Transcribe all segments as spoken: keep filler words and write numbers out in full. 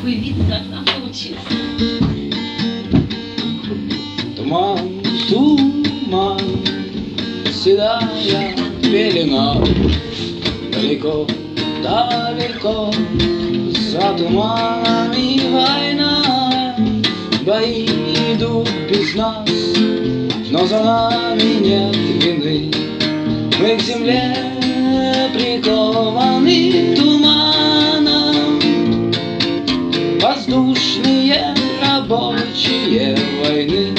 такой вид должна получиться. Туман, туман, седая пелена, далеко, далеко, за туманами война. Бои идут без нас, но за нами нет вины. Мы к земле прикованы туманом. Воздушные рабочие войны.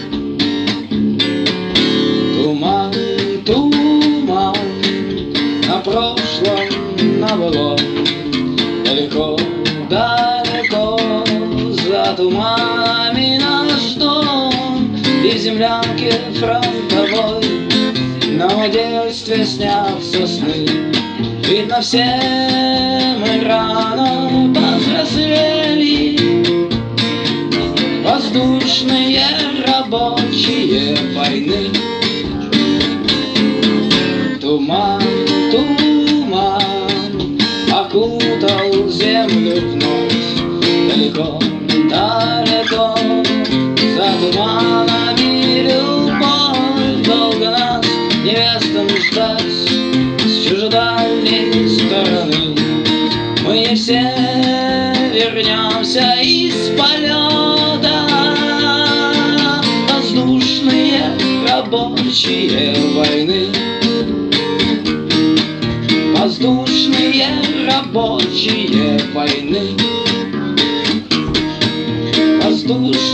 Туман, туман, на прошлом, на былом, далеко, далеко, за туманами наш дом. И в землянке фронтовой нам о детстве снятся сны. Видно, все мы рано повзрослели. Воздушные рабочие войны. Туман, туман окутал землю вновь. Далеко, далеко, за туманами любовь. Долго нас невестам ждать с чужедальней стороны. Мы не все вернемся из полета. Воздушные рабочие войны. Воздушные рабочие войны. Воздушные